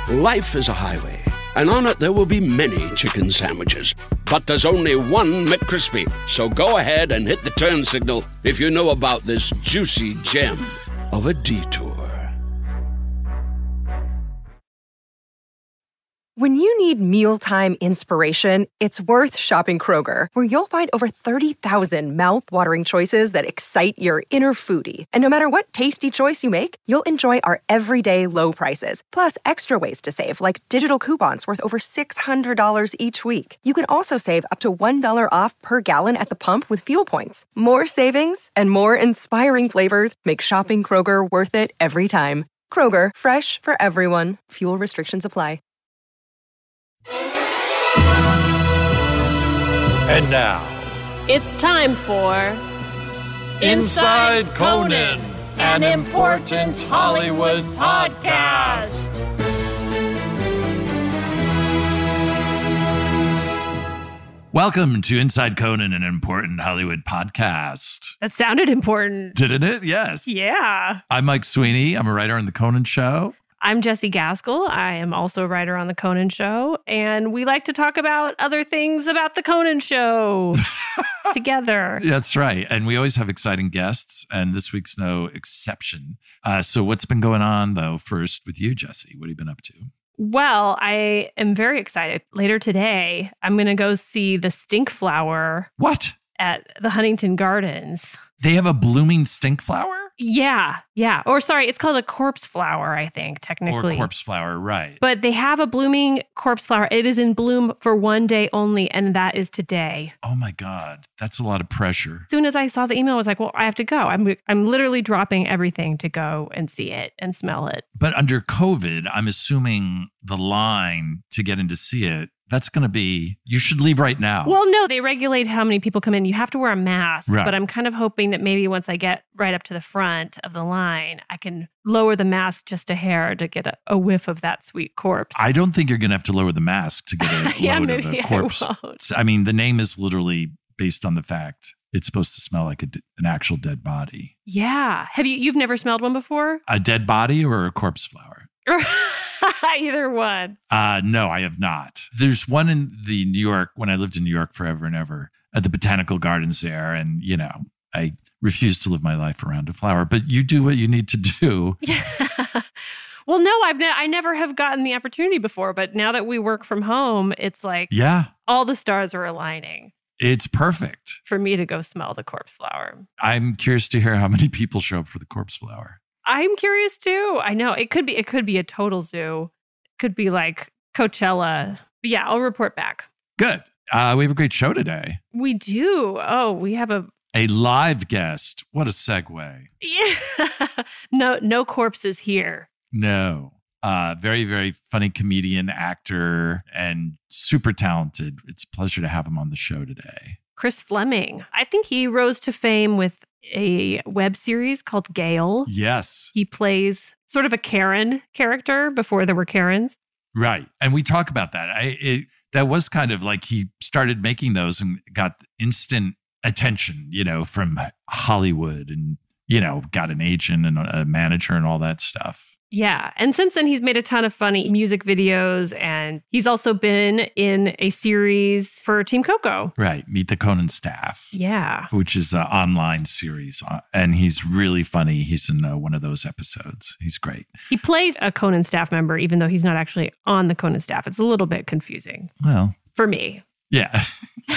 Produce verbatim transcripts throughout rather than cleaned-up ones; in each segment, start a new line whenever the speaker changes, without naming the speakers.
Life is a highway, and on it there will be many chicken sandwiches. But there's only one McCrispy. So go ahead and hit the turn signal if you know about this juicy gem of a detour.
When you need mealtime inspiration, it's worth shopping Kroger, where you'll find over thirty thousand mouth-watering choices that excite your inner foodie. And no matter what tasty choice you make, you'll enjoy our everyday low prices, plus extra ways to save, like digital coupons worth over six hundred dollars each week. You can also save up to one dollar off per gallon at the pump with fuel points. More savings and more inspiring flavors make shopping Kroger worth it every time. Kroger, fresh for everyone. Fuel restrictions apply.
And now,
it's time for
Inside Conan, an important Hollywood podcast.
Welcome to Inside Conan, an important Hollywood podcast.
That sounded important.
Didn't it? Yes.
Yeah.
I'm Mike Sweeney. I'm a writer on The Conan Show.
I'm Jessie Gaskell. I am also a writer on The Conan Show, and we like to talk about other things about The Conan Show together.
That's right. And we always have exciting guests, and this week's no exception. Uh, so what's been going on, though, first with you, Jessie? What have you been up to?
Well, I am very excited. Later today, I'm going to go see the stink flower.
What?
At the Huntington Gardens.
They have a blooming stink flower?
Yeah, yeah. Or sorry, it's called a corpse flower, I think, technically.
Or corpse flower, right.
But they have a blooming corpse flower. It is in bloom for one day only, and that is today.
Oh my God, that's a lot of pressure.
As soon as I saw the email, I was like, well, I have to go. I'm I'm literally dropping everything to go and see it and smell it.
But under COVID, I'm assuming the line to get in to see it, that's going to be, you should leave right now.
Well, no, they regulate how many people come in. You have to wear a mask.
Right.
But I'm kind of hoping that maybe once I get right up to the front of the line, I can lower the mask just a hair to get a, a whiff of that sweet corpse.
I don't think you're going to have to lower the mask to get a
yeah,
load
maybe
of a corpse.
I won't.
I mean, the name is literally based on the fact it's supposed to smell like a, an actual dead body.
Yeah. Have you, you've never smelled one before?
A dead body or a corpse flower?
Either one.
Uh, no, I have not. There's one in the New York, when I lived in New York forever and ever, at the Botanical Gardens there. And, you know, I refuse to live my life around a flower. But you do what you need to do.
Yeah. Well, no, I've ne- I never have gotten the opportunity before. But now that we work from home, it's like
yeah,
all the stars are aligning.
It's perfect.
For me to go smell the corpse flower.
I'm curious to hear how many people show up for the corpse flower.
I'm curious too. I know it could be it could be a total zoo. It could be like Coachella. But yeah, I'll report back.
Good. Uh, we have a great show today.
We do. Oh, we have a
a live guest. What a segue.
Yeah. no, no corpses here.
No. Uh, very, very funny comedian, actor, and super talented. It's a pleasure to have him on the show today.
Chris Fleming. I think he rose to fame with a web series called Gale.
Yes.
He plays sort of a Karen character before there were Karens.
Right. And we talk about that. I it, that was kind of like he started making those and got instant attention, you know, from Hollywood and, you know, got an agent and a manager and all that stuff.
Yeah. And since then, he's made a ton of funny music videos, and he's also been in a series for Team Coco.
Right. Meet the Conan Staff.
Yeah.
Which is an online series. Uh, and he's really funny. He's in uh, one of those episodes. He's great.
He plays a Conan staff member, even though he's not actually on the Conan staff. It's a little bit confusing.
Well.
For me.
Yeah.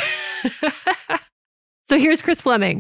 So here's Chris Fleming.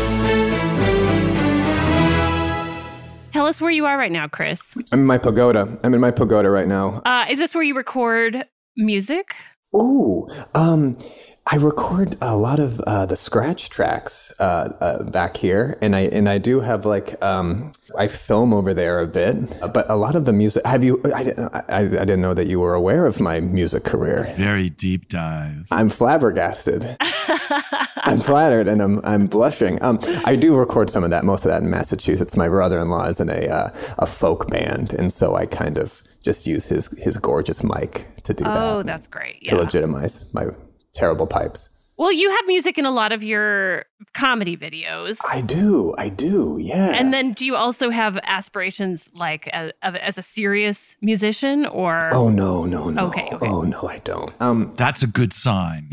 Tell us where you are right now, Chris.
I'm in my pagoda. I'm in my pagoda right now.
Uh, is this where you record music?
Ooh, um, I record a lot of uh, the scratch tracks uh, uh, back here, and I and I do have like um, I film over there a bit, but a lot of the music. Have you? I, I, I didn't know that you were aware of my music career.
Very deep dive.
I'm flabbergasted. I'm flattered and I'm I'm blushing. Um, I do record some of that, most of that in Massachusetts. My brother-in-law is in a uh, a folk band, and so I kind of just use his his gorgeous mic to do
oh,
that.
Oh, that's great. Yeah.
To legitimize my terrible pipes.
Well, you have music in a lot of your comedy videos.
I do. I do. Yeah.
And then do you also have aspirations like as, as a serious musician or?
Oh, no, no, no.
Okay, okay.
Oh, no, I don't. Um,
That's a good sign.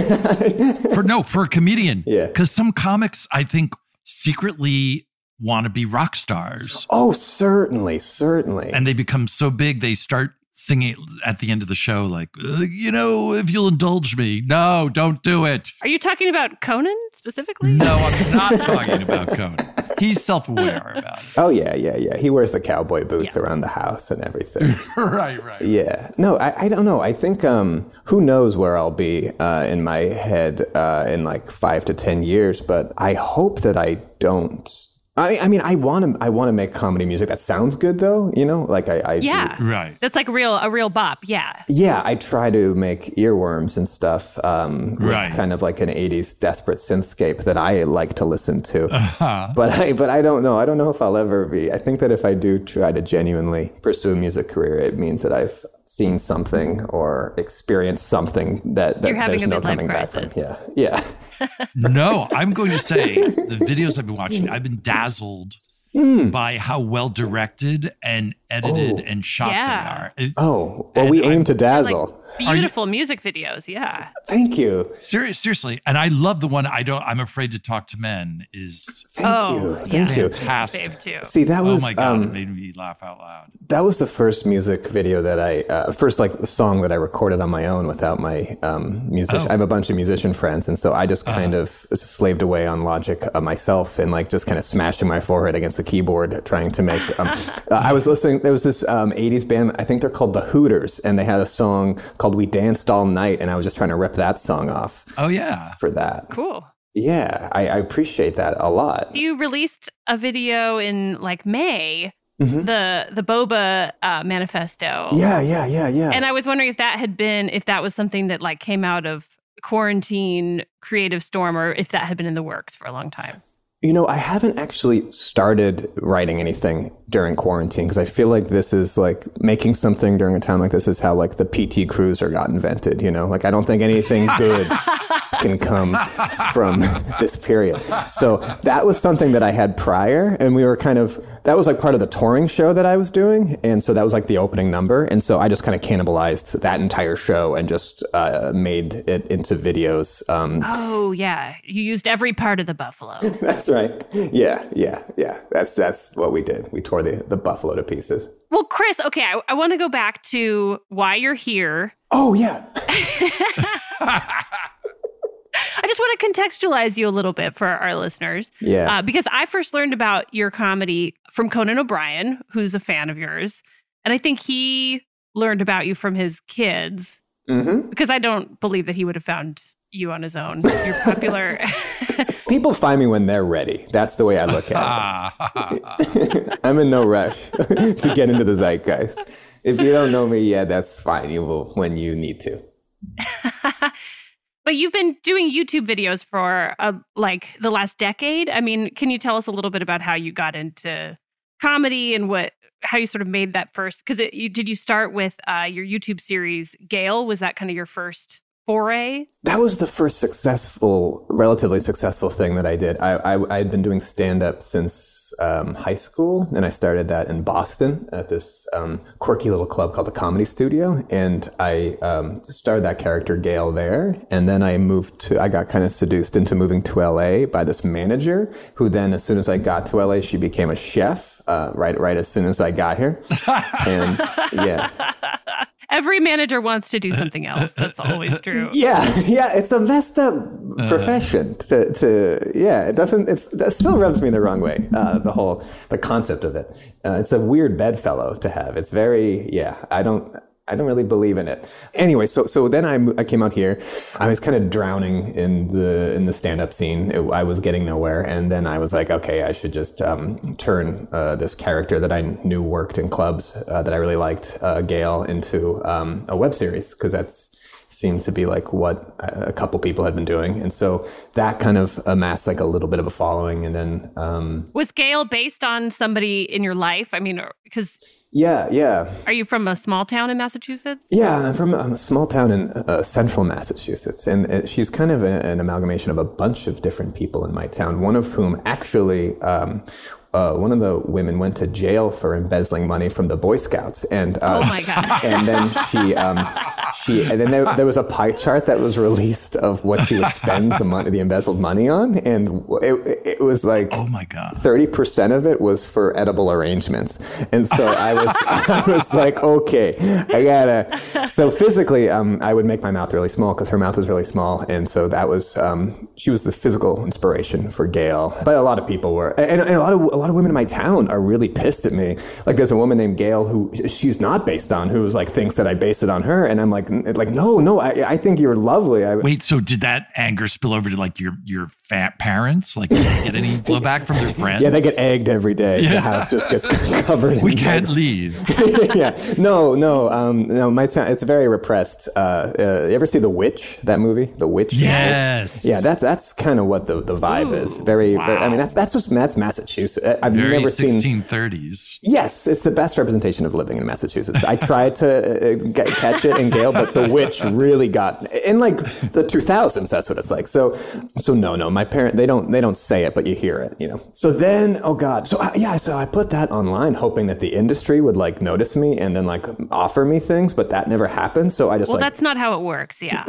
for no, for a comedian.
Yeah.
Because some comics, I think, secretly want to be rock stars.
Oh, certainly, certainly.
And they become so big, they start singing at the end of the show, like, uh, you know, if you'll indulge me. No, don't do it.
Are you talking about Conan specifically?
No, I'm not talking about Conan. He's self-aware about it.
Oh, yeah, yeah, yeah. He wears the cowboy boots
Yeah.
around the house and everything.
right, right.
Yeah. No, I, I don't know. I think um, who knows where I'll be uh, in my head uh, in like five to ten years, but I hope that I don't. I, I mean, I want to. I want to make comedy music that sounds good, though. You know, like I. I
Yeah,
do.
Right.
That's like real a real bop. Yeah.
Yeah, I try to make earworms and stuff. Um, with
Right.
kind of like an eighties desperate synthscape that I like to listen to.
Uh-huh.
But I. But I don't know. I don't know if I'll ever be. I think that if I do try to genuinely pursue a music career, it means that I've seen something or experienced something that, that
You're having
there's
a
no
midlife
coming back from.
crisis.
Yeah. Yeah.
No, I'm going to say the videos I've been watching, I've been dazzled by how well directed and edited
Oh.
and shot
Yeah.
they are. It-
Oh, well,
And
we aim
I'm-
to
Like
dazzle.
beautiful music videos. Yeah.
Thank you.
Serious, seriously, and I love the one. I don't. I'm afraid to talk to men. Is
Thank
Oh,
you.
yeah.
Thank you.
fantastic.
Fave too.
See, that was
Oh my god, it
um,
made me laugh out loud.
that was the first music video that I uh, first like the song that I recorded on my own without my um, musician.
Oh.
I have a bunch of musician friends, and so I just kind of slaved away on Logic uh, myself and like just kind of smashing my forehead against the keyboard trying to make. Um, uh, I was listening. There was this um, eighties band. I think they're called the Hooters, and they had a song called "We Danced All Night," and I was just trying to rip that song off
Oh yeah.
for that.
Cool.
Yeah, I, I appreciate that a lot.
You released a video in like May,
Mhm.
the the Boba uh, manifesto.
Yeah, yeah, yeah, yeah.
And I was wondering if that had been if that was something that like came out of quarantine creative storm or if that had been in the works for a long time.
You know, I haven't actually started writing anything during quarantine because I feel like this is like making something during a time like this is how like the P T Cruiser got invented, you know? Like I don't think anything good can come from this period. So that was something that I had prior and we were kind of, that was like part of the touring show that I was doing. And so that was like the opening number. And so I just kind of cannibalized that entire show and just uh, made it into videos. Um,
Oh yeah, you used every part of the buffalo.
That's right. Yeah, yeah, yeah. That's that's what we did. We tore the, the buffalo to pieces.
Well, Chris, okay, I, I want to go back to why you're here.
Oh, yeah.
I just want to contextualize you a little bit for our listeners.
Yeah.
Uh, because I first learned about your comedy from Conan O'Brien, who's a fan of yours. And I think he learned about you from his kids
Mm-hmm.
because I don't believe that he would have found you on his own. You're popular.
People find me when they're ready. That's the way I look at it. I'm in no rush to get into the zeitgeist. If you don't know me yet, that's fine. You will when you need to.
But you've been doing YouTube videos for uh, like the last decade. I mean, can you tell us a little bit about how you got into comedy and what how you sort of made that first? Because you did you start with uh, your YouTube series Gale? Was that kind of your first foray?
That was the first successful, relatively successful thing that I did. I I, I had been doing stand-up since um, high school, and I started that in Boston at this um, quirky little club called the Comedy Studio. And I um, started that character Gale there, and then I moved to. I got kind of seduced into moving to L A by this manager, who then, as soon as I got to L A, she became a chef. Uh, right, right as soon as I got here, and yeah.
Every manager wants to do something else. That's always true.
Yeah, yeah, it's a messed up profession. To, to yeah, it doesn't. It's that still rubs me the wrong way. Uh, the whole the concept of it. Uh, it's a weird bedfellow to have. It's very yeah. I don't. I don't really believe in it. Anyway, so so then I, I came out here. I was kind of drowning in the in the stand-up scene. It, I was getting nowhere, and then I was like, okay, I should just um, turn uh, this character that I knew worked in clubs uh, that I really liked, uh, Gale, into um, a web series because that's seems to be like what a couple people had been doing, and so that kind of amassed like a little bit of a following, and then um,
Was Gale based on somebody in your life? I mean, because
Yeah, yeah.
Are you from a small town in Massachusetts?
Yeah, I'm from a small town in uh, central Massachusetts. And uh, she's kind of a, an amalgamation of a bunch of different people in my town, one of whom actually... Um, Uh, one of the women went to jail for embezzling money from the Boy Scouts, and uh,
oh my god!
And then she, um, she, and then there, there was a pie chart that was released of what she would spend the money, the embezzled money on, and it, it was like,
oh my god,
thirty percent of it was for edible arrangements, and so I was, I was like, okay, I gotta. So physically, um, I would make my mouth really small because her mouth was really small, and so that was, um, she was the physical inspiration for Gail. But a lot of people were, and, and a lot of. A lot of women in my town are really pissed at me. Like there's a woman named Gail who she's not based on, who's like thinks that I based it on her, and I'm like, like no, no, I, I think you're lovely. I,
Wait, so did that anger spill over to like your your fat parents? Like, did they get any blowback from their friends?
Yeah, they get egged every day. Yeah. The house just gets covered.
We
in
can't
eggs.
leave.
Yeah, no, no, um, no. My town, it's very repressed. Uh, uh, you ever see The Witch? That movie, The Witch.
Yes.
Yeah, that's that's kind of what the, the vibe
Ooh,
is. Very,
wow.
very. I mean, that's that's just that's Massachusetts. I've
Very
never seen
sixteen thirties.
Yes, it's the best representation of living in Massachusetts. I tried to uh, get, catch it in Gale, but The Witch really got in like the two thousands. That's what it's like. So, so no, no, my parent they don't they don't say it, but you hear it, you know. So then, oh god, so I, yeah, so I put that online, hoping that the industry would like notice me and then like offer me things, but that never happened. So I just
well,
like,
that's not how it works. Yeah,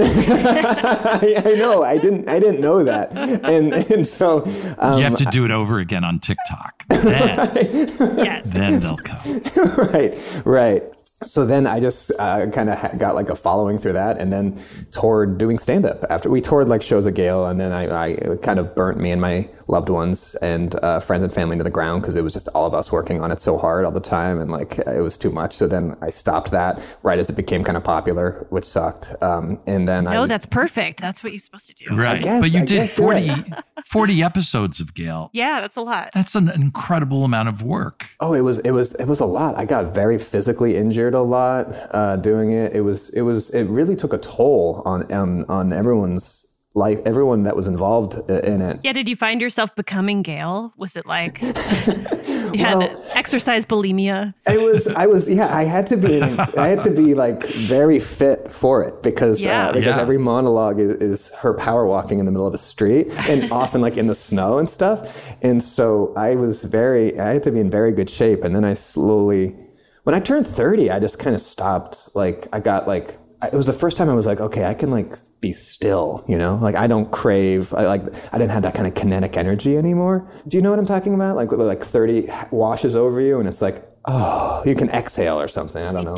I, I know, I didn't, I didn't know that, and and so um,
you have to do it over again on TikTok. Then,
yes.
then they'll come.
right, right. So then I just uh, kind of ha- got like a following through that, and then toured doing stand-up. After we toured like shows at Gale, and then I, I it kind of burnt me and my loved ones and uh, friends and family to the ground because it was just all of us working on it so hard all the time, and like it was too much. So then I stopped that right as it became kind of popular, which sucked. Um, and then
no,
I,
that's perfect. That's what you're supposed to do.
Right,
guess,
but you
I
did
guess,
forty,
yeah.
forty episodes of Gale.
Yeah, that's a lot.
That's an incredible amount of work.
Oh, it was it was it was a lot. I got very physically injured a lot uh, doing it. It was it was it really took a toll on um, on everyone's life, everyone that was involved in it.
Yeah, did you find yourself becoming Gail? Was it like you had
Well,
exercise bulimia?
I was I was yeah. I had to be I had to be like very fit for it because
Yeah.
uh, because
Yeah.
every monologue is, is her power walking in the middle of the street and often like in the snow and stuff. And so I was very I had to be in very good shape. And then I slowly. When I turned thirty, I just kind of stopped. Like, I got like, it was the first time I was like, okay, I can like be still, you know? Like, I don't crave, I like, I didn't have that kind of kinetic energy anymore. Do you know what I'm talking about? Like, like thirty washes over you and it's like, oh, you can exhale or something. I don't know.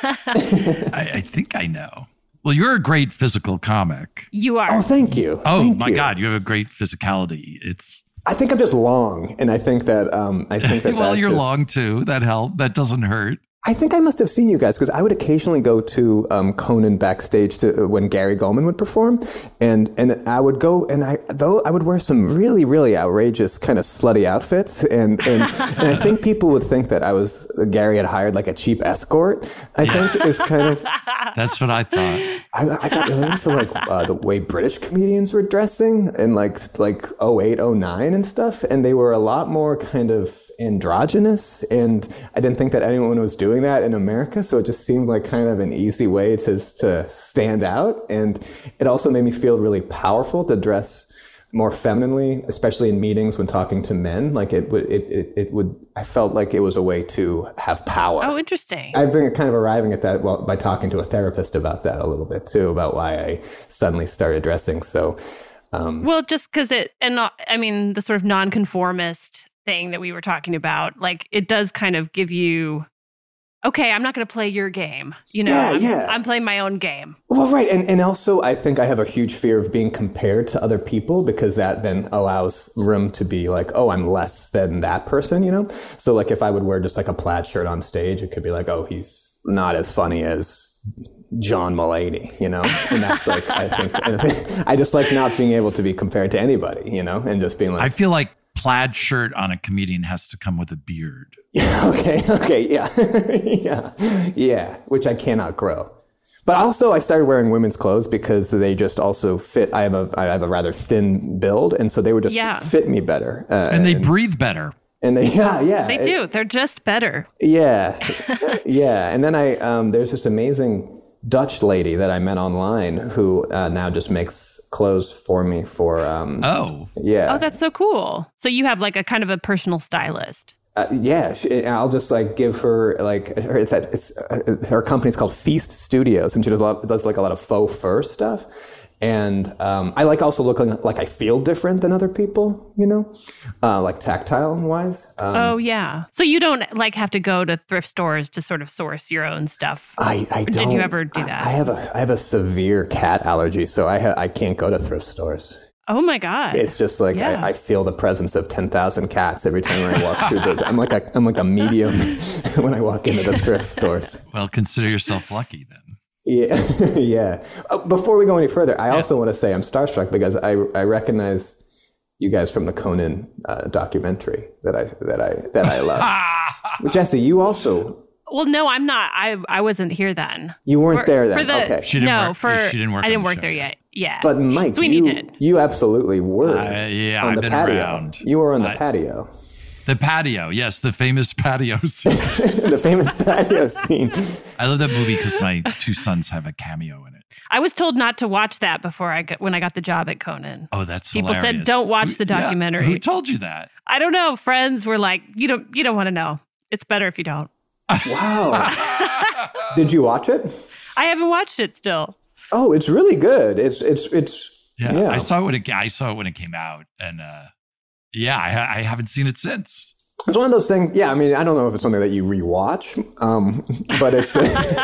I, I think I know. Well, you're a great physical comic.
You are.
Oh, thank you.
Oh
Thank
my
you.
God, you have a great physicality. It's
I think I'm just long. And I think that, um, I think that
well,
that's
you're
just,
long too. That helped. That doesn't hurt.
I think I must have seen you guys because I would occasionally go to um, Conan backstage to uh, when Gary Goldman would perform, and and I would go and I though I would wear some really really outrageous kind of slutty outfits, and and, and I think people would think that I was Gary had hired like a cheap escort. I think is kind of
That's what I thought.
I, I got really into like uh, the way British comedians were dressing in like like oh eight, oh nine and stuff, and they were a lot more kind of androgynous, and I didn't think that anyone was doing that in America, so it just seemed like kind of an easy way to to stand out, and it also made me feel really powerful to dress more femininely, especially in meetings when talking to men. Like it would, it, it, it would. I felt like it was a way to have power.
Oh, interesting.
I've been kind of arriving at that well, by talking to a therapist about that a little bit too, about why I suddenly started dressing so. Um,
Well, just because it, and not, I mean, the sort of nonconformist thing that we were talking about, like it does kind of give you, okay, I'm not going to play your game. You know,
Yeah,
I'm,
yeah.
I'm playing my own game.
Well, right. And, and also, I think I have a huge fear of being compared to other people because that then allows room to be like, oh, I'm less than that person, you know? So like if I would wear just like a plaid shirt on stage, it could be like, oh, he's not as funny as John Mulaney, you know? And that's like, I think, I just like not being able to be compared to anybody, you know? And just being like,
I feel like plaid shirt on a comedian has to come with a beard.
yeah, okay, okay, yeah, yeah, yeah, which I cannot grow. But also, I started wearing women's clothes because they just also fit. I have a I have a rather thin build, and so they would just
Yeah.
fit me better. Uh,
And they breathe better.
And they, yeah, yeah.
They do. They're just better.
Yeah. Yeah. And then I, um, there's this amazing Dutch lady that I met online who uh, now just makes clothes for me for, um,
Oh.
Yeah.
Oh, that's so cool. So you have like a kind of a personal stylist.
Uh, yeah, she, I'll just like give her like her, it's, it's uh, her company's called Feast Studios, and she does a lot, does like a lot of faux fur stuff. And um, I like also looking like I feel different than other people, you know, uh, like tactile wise. Um,
oh yeah. So you don't like have to go to thrift stores to sort of source your own stuff.
I, I
or
don't.
Did you ever do that?
I, I have a I have a severe cat allergy, so I ha- I can't go to thrift stores.
Oh my God.
It's just like
yeah.
I, I feel the presence of ten thousand cats every time I walk through the. I'm like a I'm like a medium when I walk into the thrift stores.
Well, consider yourself lucky then.
Yeah, yeah. Uh, before we go any further, I also want to say I'm starstruck because I I recognize you guys from the Conan uh, documentary that I that I that I love. Jesse, you also.
Well, no, I'm not. I I wasn't here then.
You weren't
for,
there then.
For the,
okay.
She didn't
no,
work,
for
she didn't work
I didn't
on the
work
show
there
yet.
yet. Yeah.
But Mike,
Sweeney
you
did.
you absolutely were
Uh, yeah,
on
I've
the
been
patio.
around.
You were on the
I-
patio.
The patio, yes, the famous patio scene.
The famous patio scene.
I love that movie because my two sons have a cameo in it.
I was told not to watch that before I got when I got the job at Conan.
Oh, that's
People
hilarious.
said don't watch
Who-
the
yeah,
documentary.
who told you that?
I don't know. Friends were like, you don't you don't want to know. It's better if you don't.
Wow. Did you watch it?
I haven't watched it still.
Oh, it's really good. It's it's it's
Yeah,
yeah.
I saw it when it I saw it when it came out, and uh, yeah, I, ha- I haven't seen it since.
It's one of those things. Yeah, I mean, I don't know if it's something that you rewatch, um, but it's.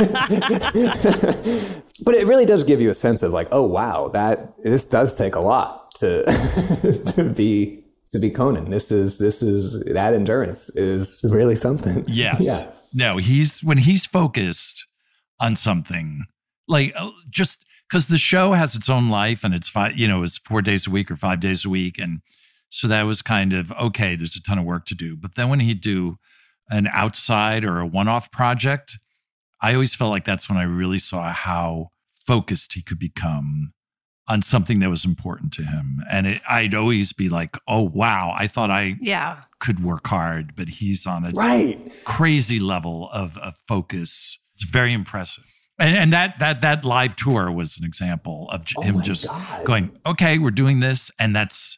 But it really does give you a sense of like, oh wow, that this does take a lot to to be to be Conan. This is this is that endurance is really something.
Yes.
Yeah.
No, he's when he's focused on something, like uh, just because the show has its own life and it's five, you know, it's four days a week or five days a week, and so that was kind of okay. There's a ton of work to do, but then when he'd do an outside or a one-off project, I always felt like that's when I really saw how focused he could become on something that was important to him. And it, I'd always be like, oh, wow, I thought I
Yeah.
could work hard, but he's on a
Right.
crazy level of, of focus. It's very impressive. And, and that that that live tour was an example of j-
Oh
him
my
just
God.
going, okay, we're doing this. And that's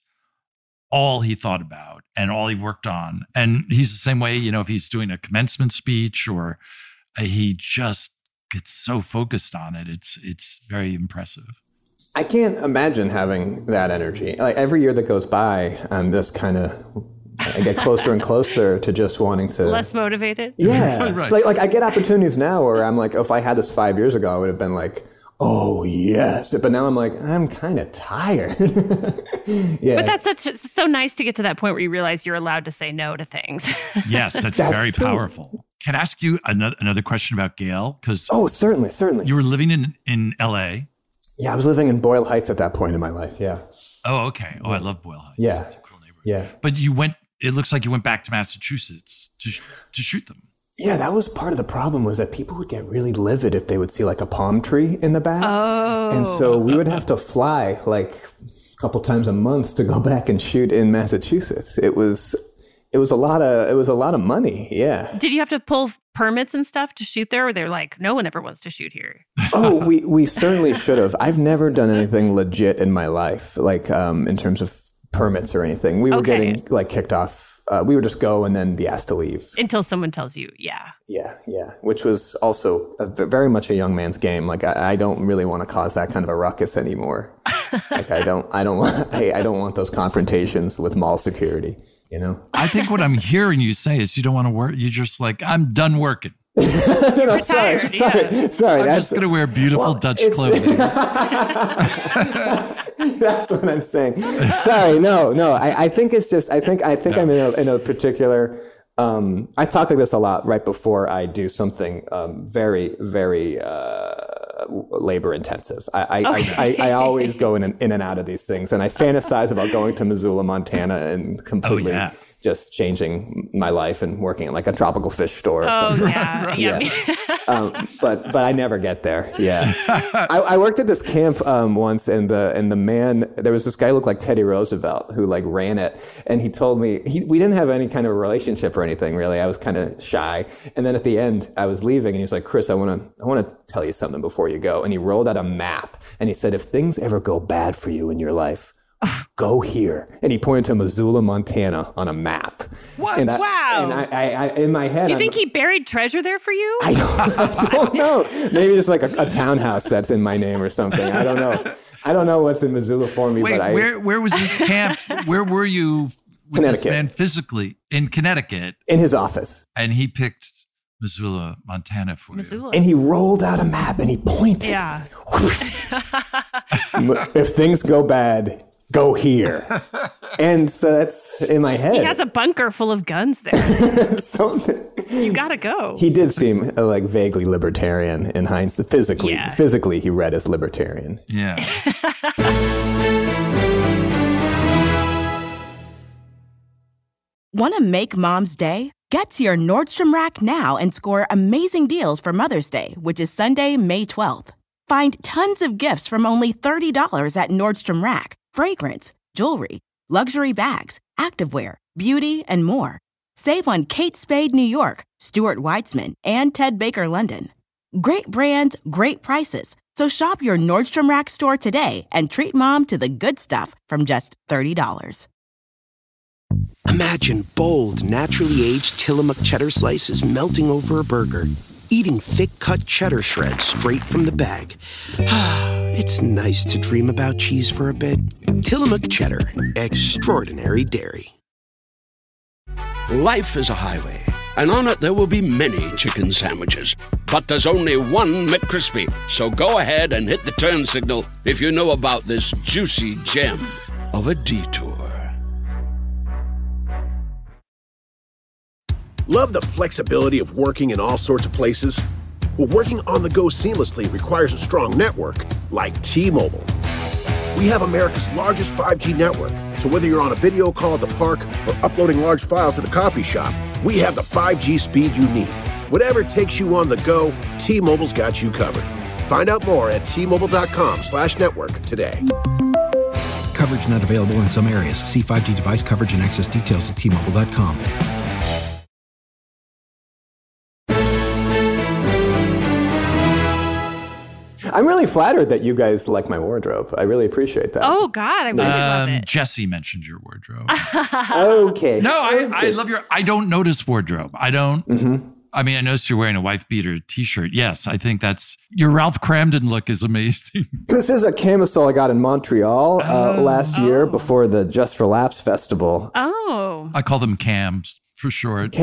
all he thought about and all he worked on. And he's the same way, you know, if he's doing a commencement speech or uh, he just gets so focused on it. It's it's very impressive.
I can't imagine having that energy. Like every year that goes by, I'm just kind of I get closer and closer to just wanting to.
Less motivated.
Yeah,
Right.
like like I get opportunities now where I'm like, if I had this five years ago, I would have been like, oh yes. But now I'm like, I'm kind of tired. Yeah,
But that's such it's so nice to get to that point where you realize you're allowed to say no to things.
Yes, that's,
That's
very
true.
powerful. Can I ask you another another question about Gail? Because
oh certainly, certainly.
you were living in, in L A.
Yeah, I was living in Boyle Heights at that point in my life. Yeah,
Oh, okay. Oh, I love Boyle Heights.
Yeah.
It's a cool neighborhood.
yeah.
But you went, it looks like you went back to Massachusetts to sh- to shoot them.
Yeah, that was part of the problem was that people would get really livid if they would see like a palm tree in the back.
Oh.
And so we would have to fly like a couple times a month to go back and shoot in Massachusetts. It was it was a lot of it was a lot of money. Yeah.
Did you have to pull permits and stuff to shoot there? Or they're like, no one ever wants to shoot here.
Oh, we we certainly should have. I've never done anything legit in my life, like um, in terms of permits or anything. We were
Okay.
getting like kicked off. Uh, we would just go and then be asked to leave.
Until someone tells you, yeah.
Yeah, yeah, which was also a, v- very much a young man's game. Like I, I don't really want to cause that kind of a ruckus anymore. Like I don't, I don't want, I, I don't want those confrontations with mall security. You know.
I think what I'm hearing you say is you don't want to work. You're just like, I'm done working.
no, sorry,
retired,
sorry,
yeah.
sorry.
I'm
that's
just going to wear beautiful
well,
Dutch
it's-
clothing.
That's what I'm saying. Sorry, no, no. I, I think it's just. I think I think
No.
I'm in a in a particular. Um, I talk like this a lot right before I do something um, very very uh, labor intensive. I I,
Okay.
I, I I always go in and, in and out of these things, and I fantasize about going to Missoula, Montana, and completely
Oh, yeah.
just changing my life and working at like a tropical fish store or
Oh,
something.
yeah. yeah.
Yeah. um, but but I never get there. Yeah. I, I worked at this camp um, once, and the and the man, there was this guy who looked like Teddy Roosevelt who like ran it, and he told me he, we didn't have any kind of relationship or anything really. I was kind of shy, and then at the end I was leaving, and he was like, "Chris, I want to I want to tell you something before you go." And he rolled out a map, and he said, "If things ever go bad for you in your life, go here." And he pointed to Missoula, Montana on a map.
What?
And I,
Wow.
And I, I, I, in my head,
You
I'm,
think he buried treasure there for you?
I don't, I don't know. Maybe just like a, a townhouse that's in my name or something. I don't know. I don't know what's in Missoula for me.
Wait,
but I,
where where was this camp? Where were you with
Connecticut.
this man physically? In Connecticut.
in his office.
And he picked Missoula, Montana for you.
Missoula.
And he rolled out a map and he pointed.
Yeah.
If things go bad, go here. And so that's in my head.
He has a bunker full of guns there.
So
You gotta go.
he did seem uh, like vaguely libertarian in hindsight. Physically,
Yeah.
physically, he read as libertarian.
Yeah.
Want to make Mom's day? Get to your Nordstrom Rack now and score amazing deals for Mother's Day, which is Sunday, May twelfth. Find tons of gifts from only thirty dollars at Nordstrom Rack. Fragrance, jewelry, luxury bags, activewear, beauty, and more. Save on Kate Spade New York, Stuart Weitzman, and Ted Baker London. Great brands, great prices. So shop your Nordstrom Rack store today and treat Mom to the good stuff from just thirty dollars.
Imagine bold, naturally aged Tillamook cheddar slices melting over a burger, eating thick-cut cheddar shreds straight from the bag. It's nice to dream about cheese for a bit. Tillamook cheddar, extraordinary dairy.
Life is a highway, and on it there will be many chicken sandwiches. But there's only one McCrispy. So go ahead and hit the turn signal if you know about this juicy gem of a detour.
Love the flexibility of working in all sorts of places? Well, working on the go seamlessly requires a strong network like T-Mobile. We have America's largest five G network, so whether you're on a video call at the park or uploading large files at the coffee shop, we have the five G speed you need. Whatever takes you on the go, T-Mobile's got you covered. Find out more at T-Mobile.com slash network today.
Coverage not available in some areas. See five G device coverage and access details at T Mobile dot com.
I'm really flattered that you guys like my wardrobe. I really appreciate that.
Oh, God, I really love
Um,
it.
Jesse mentioned your wardrobe.
Okay.
No, I,
Okay.
I love your. I don't notice wardrobe. I don't.
Mm-hmm.
I mean, I noticed you're wearing a wife beater T-shirt. Yes, I think that's your Ralph Cramden look is amazing.
This is a camisole I got in Montreal uh,
Oh.
last year before the Just for Laughs festival.
Oh.
I call them cams for short.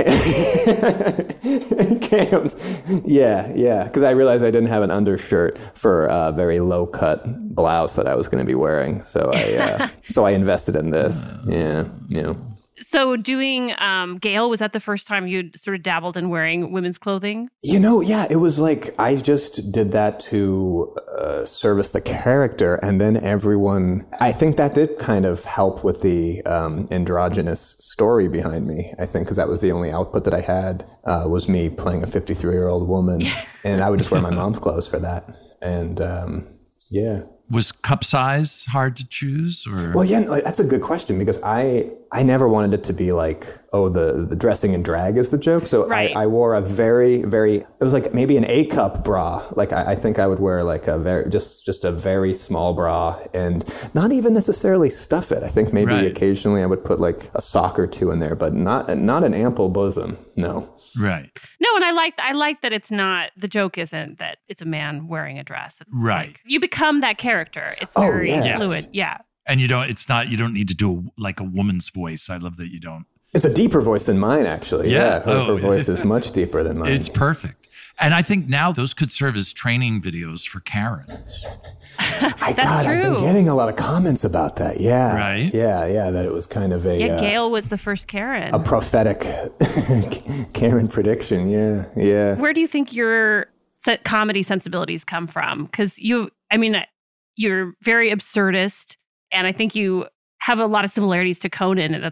Cams. Yeah, yeah. Because I realized I didn't have an undershirt for a very low cut blouse that I was going to be wearing, so I uh, so I invested in this. Yeah, you know.
So doing um, Gail, was that the first time you'd sort of dabbled in wearing women's clothing?
You know, yeah, it was like I just did that to uh, service the character, and then everyone. I think that did kind of help with the um, androgynous story behind me. I think because that was the only output that I had uh, was me playing a fifty-three-year-old woman, and I would just wear my mom's clothes for that. And um, yeah.
Was cup size hard to choose, or
Well, yeah, no, that's a good question because I I never wanted it to be like, oh, the, the dressing in drag is the joke. So
Right.
I, I wore a very, very, it was like maybe an A cup bra. Like I, I think I would wear like a very, just, just a very small bra and not even necessarily stuff it. I think maybe
Right.
occasionally I would put like a sock or two in there, but not, not an ample bosom. No.
right,
No, and I like I like that it's not, the joke isn't that it's a man wearing a dress. It's
Right.
like, you become that character. It's
Oh,
very
yes.
fluid. Yeah.
and you don't. It's not. You don't need to do a, like a woman's voice. I love that you don't.
It's a deeper voice than mine, actually.
Yeah.
Yeah. Her,
Oh.
her voice is much deeper than mine.
It's perfect. And I think now those could serve as training videos for Karens.
I,
That's
God, I've been
true.
getting a lot of comments about that. Yeah.
Right?
Yeah. Yeah. That it was kind of a,
Yeah,
uh,
Gail was the first Karen.
a prophetic Karen prediction. Yeah. Yeah.
Where do you think your se- comedy sensibilities come from? Because you, I mean, you're very absurdist, and I think you have a lot of similarities to Conan, and that's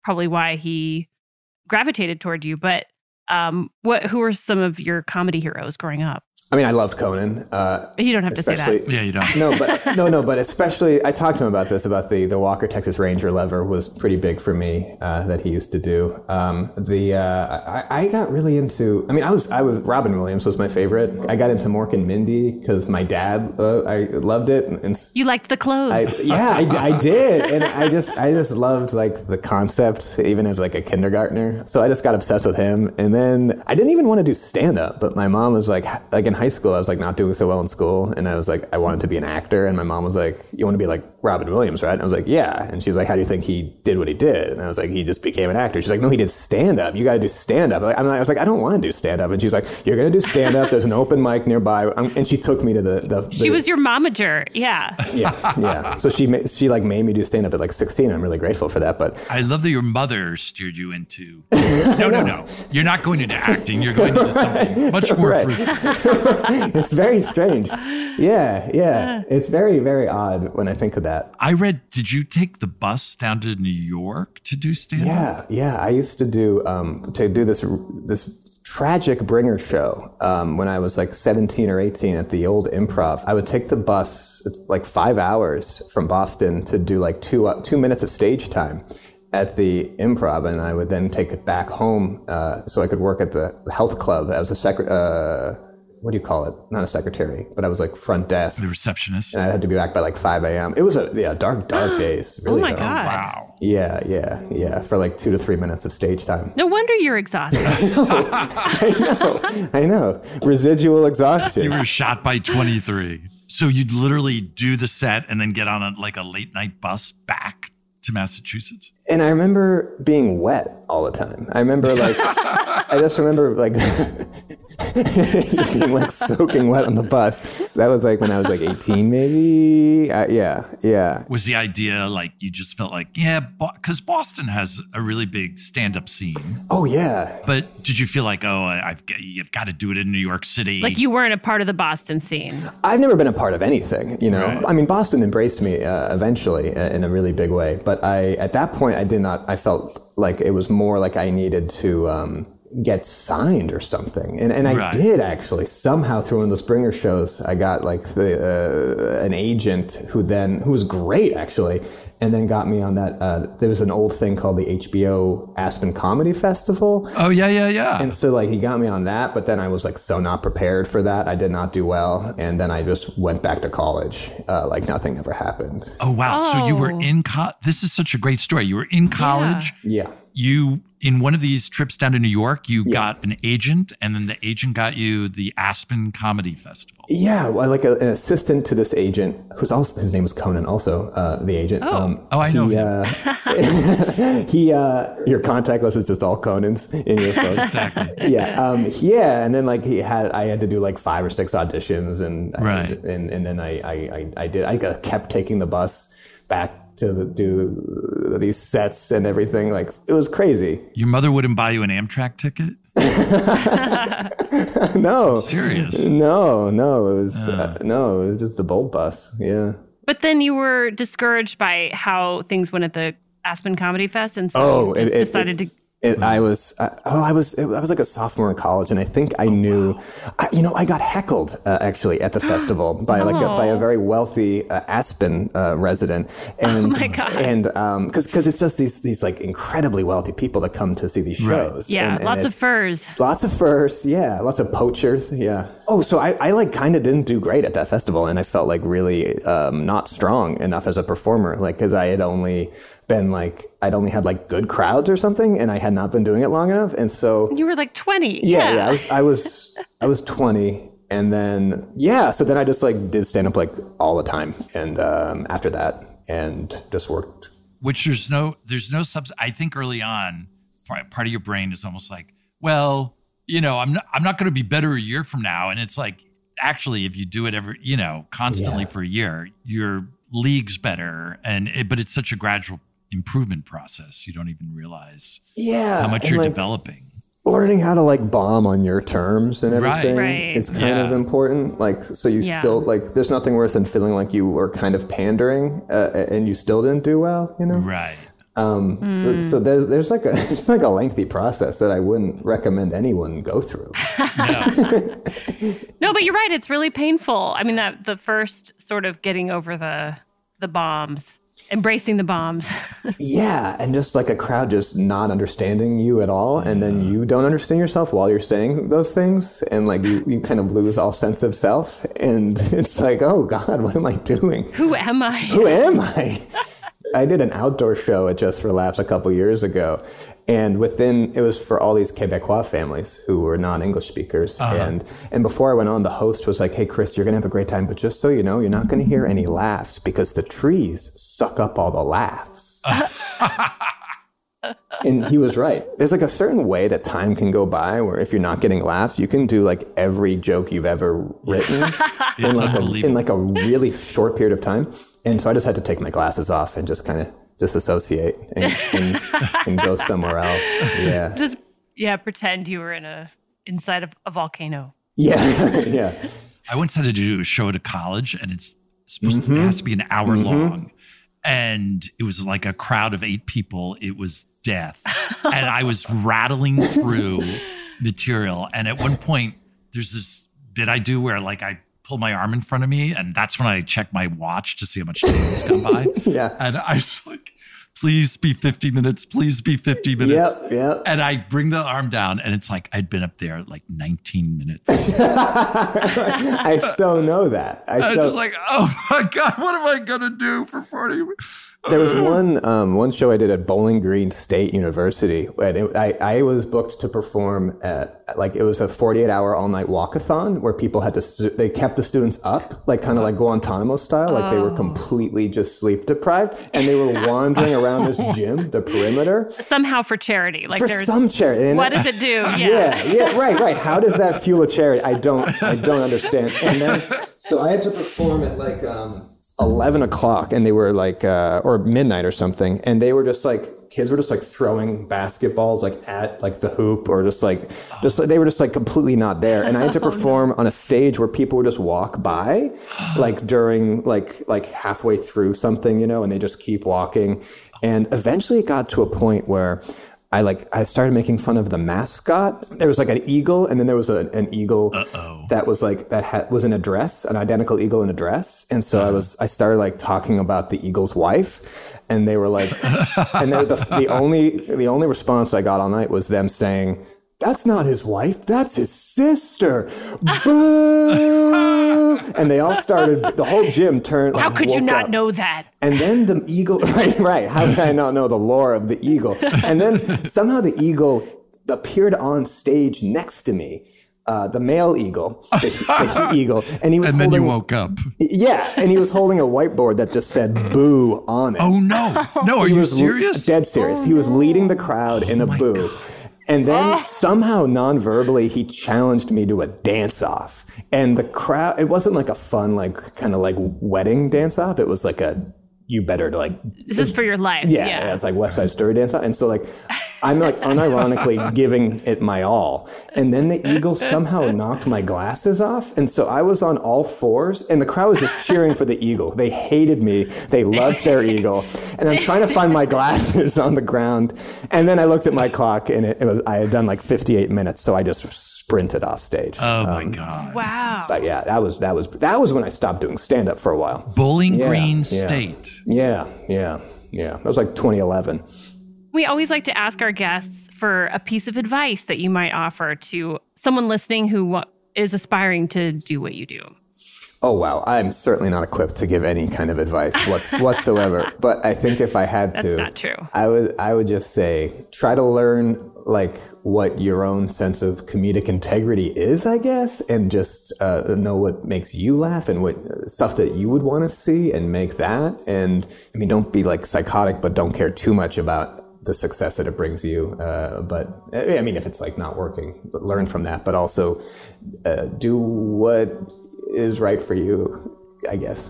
probably why he gravitated toward you. But um, what? Who were some of your comedy heroes growing up?
I mean, I loved Conan. Uh,
you don't have to say that.
Yeah, you don't.
No, but no, no, but especially, I talked to him about this, about the, the Walker Texas Ranger lever was pretty big for me, uh, that he used to do. Um, the, uh, I, I got really into, I mean, I was, I was, Robin Williams was my favorite. I got into Mork and Mindy because my dad, uh, I loved it. And, and
you liked the clothes.
I, yeah, I, I did. And I just, I just loved like the concept, even as like a kindergartner. So I just got obsessed with him. And then I didn't even want to do stand up, but my mom was like, like in high school, I was like not doing so well in school. And I was like, I wanted to be an actor. And my mom was like, you want to be like Robin Williams, right? And I was like, yeah. And she was like, how do you think he did what he did? And I was like, he just became an actor. She's like, no, he did stand up. You got to do stand up. I was like, I don't want to do stand up. And she's like, you're going to do stand up. There's an open mic nearby. And she took me to the, the, the
she was your momager. Yeah.
Yeah. Yeah. So she, she like made me do stand up at like sixteen. I'm really grateful for that. But
I love that your mother steered you into, no, no, no. You're not going into acting. You're going into something much more
right.
fruitful.
It's very strange. Yeah. Yeah. It's very, very odd when I think of that.
I read, did you take the bus down to New York to do stand-up?
Yeah. Yeah. I used to do, um, to do this, this tragic bringer show um, when I was like seventeen or eighteen at the old Improv. I would take the bus, it's like five hours from Boston to do like two, uh, two minutes of stage time at the Improv, and I would then take it back home uh, so I could work at the health club as a secret. Uh, what do you call it? Not a secretary, but I was like front desk.
The receptionist.
And I had to be back by like five a.m. It was a yeah dark, dark days. Really
oh my
dark.
God.
Wow.
Yeah, yeah, yeah. For like two to three minutes of stage time.
No wonder you're exhausted.
I know, I know. Residual exhaustion.
You were shot by twenty-three. So you'd literally do the set and then get on a, like a late night bus back to Massachusetts?
And I remember being wet all the time. I remember like, I just remember like being like soaking wet on the bus. So that was like when I was like eighteen, maybe. Uh, yeah, yeah.
Was the idea like you just felt like, yeah, because Bo- Boston has a really big stand-up scene.
Oh, yeah.
But did you feel like, oh, I've you've got to do it in New York City?
Like you weren't a part of the Boston scene.
I've never been a part of anything, you know.
Right.
I mean, Boston embraced me uh, eventually uh, in a really big way. But I, at that point, I did not, I felt like it was more like I needed to um, get signed or something. And and I
Right.
did actually. Somehow through one of those Springer shows, I got like the uh, an agent who then, who was great actually, and then got me on that. Uh, there was an old thing called the H B O Aspen Comedy Festival.
Oh, yeah, yeah, yeah.
And so like he got me on that, but then I was like so not prepared for that. I did not do well. And then I just went back to college uh, like nothing ever happened.
oh, wow. So you were
Oh.
in college. This is such a great story. You were in college.
Yeah.
You, in one of these trips down to New York, you
Yeah.
got an agent, and then the agent got you the Aspen Comedy Festival.
Yeah, well, like a, an assistant to this agent, who's also, his name was Conan, also uh, the agent.
Oh.
Oh, I know
He,
him.
uh, he uh, your contact list is just all Conan's in your phone.
Exactly.
Yeah, um, yeah, and then like he had, I had to do like five or six auditions, and I-
Right.
and and then I I I, I did. I kept taking the bus back to the, do these sets and everything. Like it was crazy.
Your mother wouldn't buy you an Amtrak ticket?
No,
Serious?
no, no. It was uh, no, it was just the Bolt bus. Yeah.
But then you were discouraged by how things went at the Aspen Comedy Fest, and so
Oh,
you just
it- it-
decided
it-
to.
It, I was, uh, oh, I was, I was like a sophomore in college, and I think I knew, I, you know, I got heckled uh, actually at the festival by like a, by a very wealthy uh, Aspen uh, resident, and
Oh my God.
and um, because because it's just these these like incredibly wealthy people that come to see these
Right.
shows.
Yeah,
and, and
lots of
it's-
furs.
Lots of furs, yeah. Lots of poachers, yeah. Oh, so I, I like kind of didn't do great at that festival, and I felt like really um, not strong enough as a performer, like because I had only been like I'd only had like good crowds or something, and I had not been doing it long enough, and so
You were like twenty.
yeah, yeah. I was I was I was twenty, and then yeah, so then I just like did stand up like all the time, and um, after that, and just worked.
Which there's no, there's no subs. I think early on, part part of your brain is almost like, well, you know, I'm not, I'm not going to be better a year from now. And it's like, actually, if you do it every, you know, constantly
Yeah.
for a year, your league's better. And it, but it's such a gradual improvement process. You don't even realize
Yeah,
how much
and,
you're
like,
developing.
learning how to like bomb on your terms and
Right.
everything
Right.
is kind
Yeah.
of important. Like, so you
Yeah.
still like, there's nothing worse than feeling like you were kind of pandering uh, and you still didn't do well, you know?
Right.
Um, mm. so, so there's there's like a it's like a lengthy process that I wouldn't recommend anyone go through.
No. No, but you're right. It's really painful. I mean, that the first sort of getting over the the bombs, embracing the bombs.
Yeah, and just like a crowd just not understanding you at all, and then you don't understand yourself while you're saying those things, and like you, you kind of lose all sense of self, and it's like, oh God, what am I doing?
Who am I?
Who am I? I did an outdoor show at Just for Laughs a couple years ago, and within, it was for all these Quebecois families who were non-English speakers. Uh-huh. And and before I went on, the host was like, hey, Chris, you're going to have a great time, but just so you know, you're not going to hear any laughs because the trees suck up all the laughs. And he was right. There's like a certain way that time can go by where if you're not getting laughs, you can do like every joke you've ever written in, like a, in like a really short period of time. And so I just had to take my glasses off and just kind of disassociate and, and, and go somewhere else. Yeah.
Just, yeah, pretend you were in a inside of a volcano.
Yeah. Yeah.
I once had to do a show at a college, and it's supposed mm-hmm. to, it has to be an hour mm-hmm. long. And it was like a crowd of eight people. It was death. And I was rattling through material. And at one point, there's this bit I do where like I pull my arm in front of me, and that's when I check my watch to see how much time has gone by.
Yeah.
And I was like, please be fifty minutes, please be fifty minutes.
Yep, yep.
And I bring the arm down, and it's like I'd been up there like nineteen minutes.
I so know that. I,
I was
so,
just like, oh my God, what am I going to do for forty minutes?
There was one um, one show I did at Bowling Green State University. And it, I, I was booked to perform at, like, it was a forty-eight hour all-night walkathon where people had to, they kept the students up, like kind of like Guantanamo style, like oh. they were completely just sleep deprived. And they were wandering around this gym, the perimeter.
Somehow for charity. Like
for
there's,
some charity. And
what does it do? Yeah.
yeah, yeah, right, right. How does that fuel a charity? I don't, I don't understand. And then, so I had to perform at like, um, eleven o'clock, and they were like, uh, or midnight or something. And they were just like, kids were just like throwing basketballs like at like the hoop, or just like, just they were just like completely not there. And I had to perform oh, no. on a stage where people would just walk by, like during like, like halfway through something, you know, and they just keep walking. And eventually it got to a point where I like, I started making fun of the mascot. There was like an eagle, and then there was a, an eagle Uh-oh. that was like, that had, was in a dress, an identical eagle in a dress. And so uh-huh. I was, I started like talking about the eagle's wife, and they were like, and they were the, the only, the only response I got all night was them saying, that's not his wife, that's his sister. Boo! And they all started, the whole gym turned.
How
like,
could you not
up.
know that?
And then the eagle, right, right. How could I not know the lore of the eagle? And then somehow the eagle appeared on stage next to me. Uh, the male eagle, the, the he eagle, and he was
and
holding,
then you woke up.
Yeah, and he was holding a whiteboard that just said "boo" on it.
Oh no, no, are
he
you
was
serious?
Dead serious.
Oh,
he was
no.
leading the crowd
oh,
in a boo. God. And then
oh.
somehow non-verbally, he challenged me to a dance-off. And the crowd, it wasn't like a fun, like kind of like wedding dance-off. It was like a, you better like.
This is for your life.
Yeah,
yeah.
yeah, it's like West Side Story dance-off. And so like, I'm like unironically giving it my all. And then the eagle somehow knocked my glasses off. And so I was on all fours, and the crowd was just cheering for the eagle. They hated me. They loved their eagle. And I'm trying to find my glasses on the ground. And then I looked at my clock, and it, it was, I had done like fifty-eight minutes. So I just sprinted off stage.
Oh
um,
my God.
Wow.
But yeah, that was, that was, that was when I stopped doing stand-up for a while.
Bowling
yeah,
Green
yeah.
State.
Yeah, yeah, yeah. That was like twenty eleven.
We always like to ask our guests for a piece of advice that you might offer to someone listening who is aspiring to do what you do.
Oh, wow. I'm certainly not equipped to give any kind of advice whatsoever. But I think if I had to,
That's not true.
I would, I would just say, try to learn like what your own sense of comedic integrity is, I guess, and just uh, know what makes you laugh and what stuff that you would want to see and make that. And I mean, don't be like psychotic, but don't care too much about the success that it brings you. Uh, but I mean, if it's like not working, learn from that, but also uh, do what is right for you, I guess.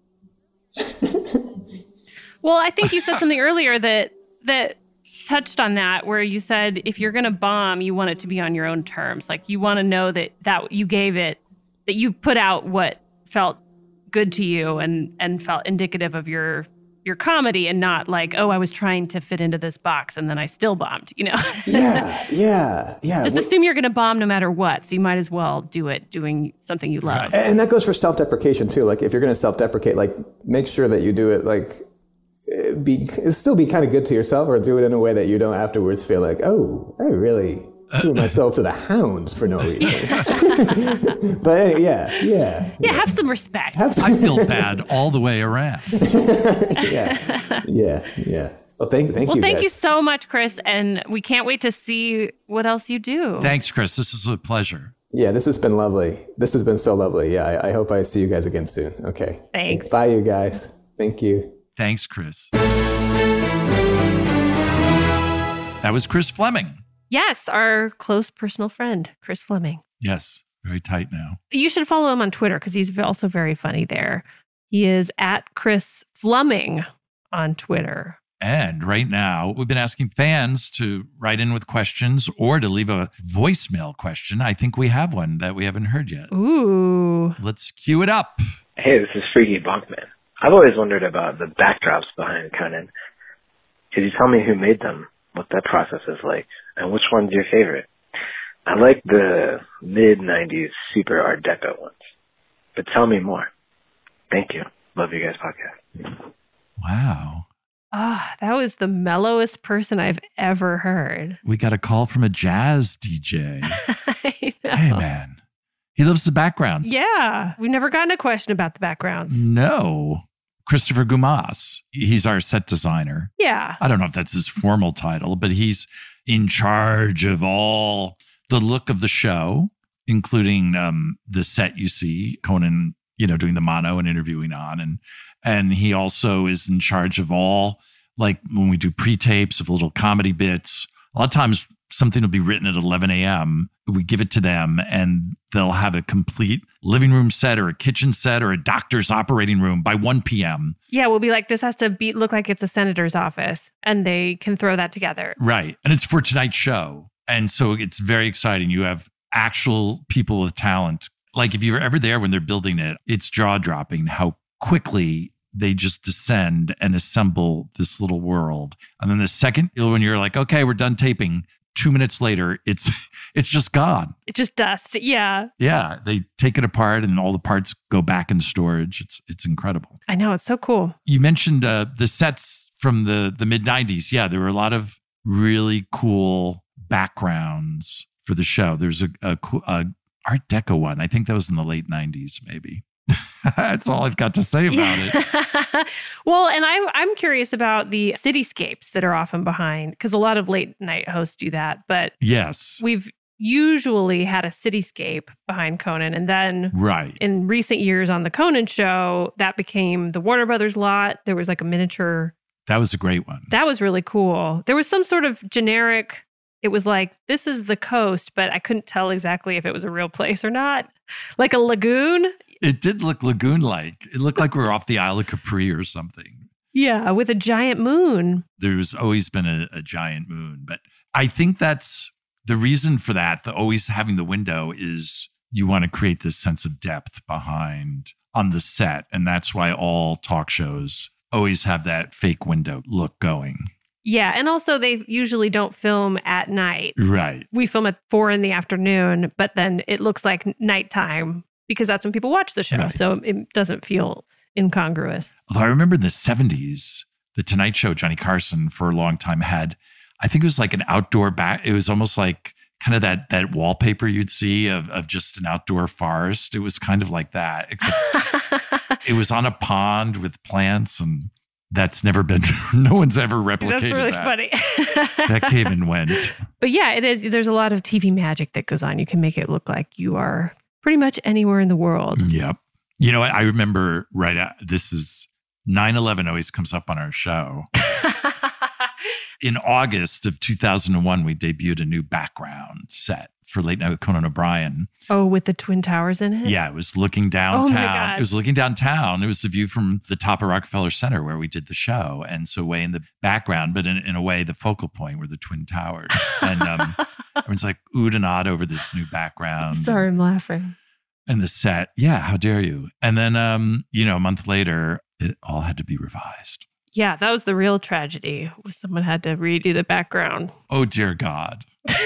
Well, I think you said something earlier that that touched on that, where you said if you're going to bomb, you want it to be on your own terms. Like you want to know that that you gave it, that you put out what felt good to you and and felt indicative of your your comedy and not like, oh, I was trying to fit into this box and then I still bombed, you know?
yeah, yeah, yeah.
Just assume you're going to bomb no matter what. So you might as well do it doing something you love.
Right. And that goes for self-deprecation too. Like if you're going to self-deprecate, like make sure that you do it like, be still be kind of good to yourself, or do it in a way that you don't afterwards feel like, oh, I really threw myself to the hounds for no reason. But yeah, yeah.
Yeah, have some respect.
Have some-
I feel bad all the way around.
yeah, yeah, yeah. Well, thank, thank
well,
you
thank
guys.
you so much, Chris. And we can't wait to see what else you do.
Thanks, Chris. This was a pleasure.
Yeah, this has been lovely. This has been so lovely. Yeah, I, I hope I see you guys again soon. Okay.
Thanks.
Bye, you guys. Thank you.
Thanks, Chris. That was Chris Fleming.
Yes, our close personal friend, Chris Fleming.
Yes, very tight now.
You should follow him on Twitter because he's also very funny there. He is at Chris Fleming on Twitter.
And right now, we've been asking fans to write in with questions or to leave a voicemail question. I think we have one that we haven't heard yet.
Ooh.
Let's cue it up.
Hey, this is Freaky Bonkman. I've always wondered about the backdrops behind Conan. Could you tell me who made them, what that process is like, and which one's your favorite? I like the mid nineties super Art Deco ones, but tell me more. Thank you. Love you guys' podcast.
Wow.
Ah, oh, that was the mellowest person I've ever heard.
We got a call from a jazz D J.
I know.
Hey, man. He loves the backgrounds.
Yeah. We've never gotten a question about the backgrounds.
No. Christopher Gumas. He's our set designer.
Yeah.
I don't know if that's his formal title, but he's in charge of all the look of the show, including um, the set you see, Conan, you know, doing the mono and interviewing on. And and he also is in charge of all, like when we do pre-tapes of little comedy bits, a lot of times something will be written at eleven a.m. We give it to them and they'll have a complete living room set or a kitchen set or a doctor's operating room by one p.m.
Yeah, we'll be like, this has to be look like it's a senator's office, and they can throw that together.
Right. And it's for tonight's show. And so it's very exciting. You have actual people with talent. Like if you're ever there when they're building it, it's jaw-dropping how quickly they just descend and assemble this little world. And then the second, when you're like, okay, we're done taping, two minutes later, it's it's just gone.
It's just dust. Yeah.
Yeah. They take it apart and all the parts go back in storage. It's it's incredible.
I know. It's so cool.
You mentioned uh, the sets from the, the mid nineties. Yeah, there were a lot of really cool backgrounds for the show. There's a, a, a Art Deco one. I think that was in the late nineties, maybe. That's all I've got to say about
yeah.
it.
Well, and I'm I'm curious about the cityscapes that are often behind, because a lot of late night hosts do that. But
yes,
we've usually had a cityscape behind Conan, and then
right
in recent years on the Conan show, that became the Warner Brothers lot. There was like a miniature.
That was a great one.
That was really cool. There was some sort of generic. It was like, this is the coast, but I couldn't tell exactly if it was a real place or not. Like a lagoon.
It did look lagoon-like. It looked like we were off the Isle of Capri or something.
Yeah, with a giant moon.
There's always been a, a giant moon. But I think that's the reason for that, the always having the window, is you want to create this sense of depth behind on the set. And that's why all talk shows always have that fake window look going.
Yeah, and also they usually don't film at night.
Right.
We film at four in the afternoon, but then it looks like nighttime because that's when people watch the show. Right. So it doesn't feel incongruous.
Although I remember in the seventies, the Tonight Show, Johnny Carson, for a long time had, I think it was like an outdoor back. It was almost like kind of that that wallpaper you'd see of, of just an outdoor forest. It was kind of like that, except it was on a pond with plants, and that's never been, no one's ever replicated
That's really
that.
funny.
That came and went.
But yeah, it is. There's a lot of T V magic that goes on. You can make it look like you are pretty much anywhere in the world.
Yep. You know what? I remember right at, this is nine eleven always comes up on our show. In August of two thousand one, we debuted a new background set for Late Night with Conan O'Brien.
Oh, with the Twin Towers in it?
Yeah, it was looking downtown.
Oh my God.
It was looking downtown. It was the view from the top of Rockefeller Center where we did the show. And so way in the background, but in, in a way, the focal point were the Twin Towers. And um, everyone's like oohed and awed over this new background.
Sorry, I'm laughing.
And the set, yeah, how dare you? And then, um, you know, a month later, it all had to be revised.
Yeah, that was the real tragedy. Someone had to redo the background.
Oh, dear God.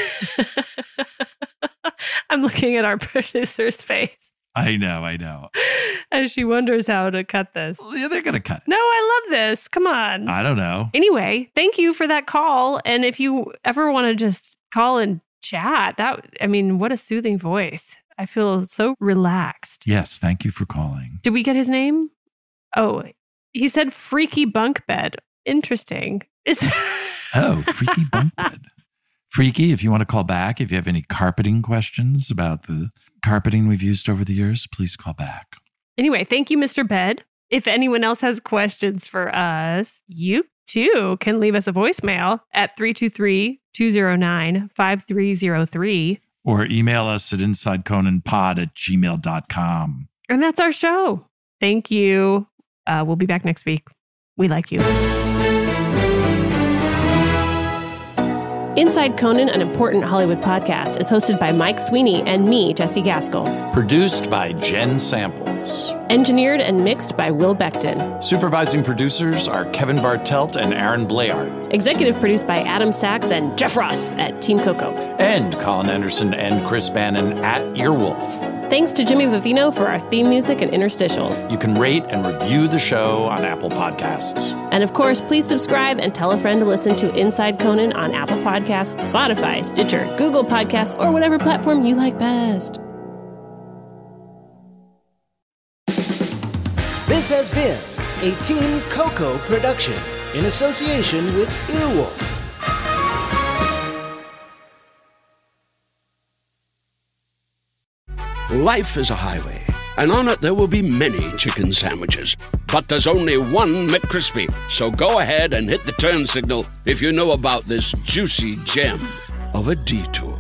I'm looking at our producer's face.
I know, I know.
As she wonders how to cut this.
Yeah, they're going to cut it.
No, I love this. Come on.
I don't know.
Anyway, thank you for that call. And if you ever want to just call and chat, that, I mean, what a soothing voice. I feel so relaxed.
Yes, thank you for calling.
Did we get his name? Oh, he said freaky bunk bed. Interesting. Is
Oh, freaky bunk bed. Freaky, if you want to call back, if you have any carpeting questions about the carpeting we've used over the years, please call back.
Anyway, thank you, Mister Bed. If anyone else has questions for us, you too can leave us a voicemail at three two three, two zero nine, five three zero three.
Or email us at insideconanpod at gmail dot com.
And that's our show. Thank you. Uh, we'll be back next week. We like you. Inside Conan, an important Hollywood podcast, is hosted by Mike Sweeney and me, Jesse Gaskell.
Produced by Jen Samples.
Engineered and mixed by Will Beckton.
Supervising producers are Kevin Bartelt and Aaron Blayard.
Executive produced by Adam Sachs and Jeff Ross at Team Coco.
And Colin Anderson and Chris Bannon at Earwolf.
Thanks to Jimmy Vivino for our theme music and interstitials.
You can rate and review the show on Apple Podcasts.
And of course, please subscribe and tell a friend to listen to Inside Conan on Apple Podcasts, Spotify, Stitcher, Google Podcasts, or whatever platform you like best.
This has been a Team Coco production in association with Earwolf.
Life is a highway, and on it there will be many chicken sandwiches. But there's only one McCrispy. So go ahead and hit the turn signal if you know about this juicy gem of a detour.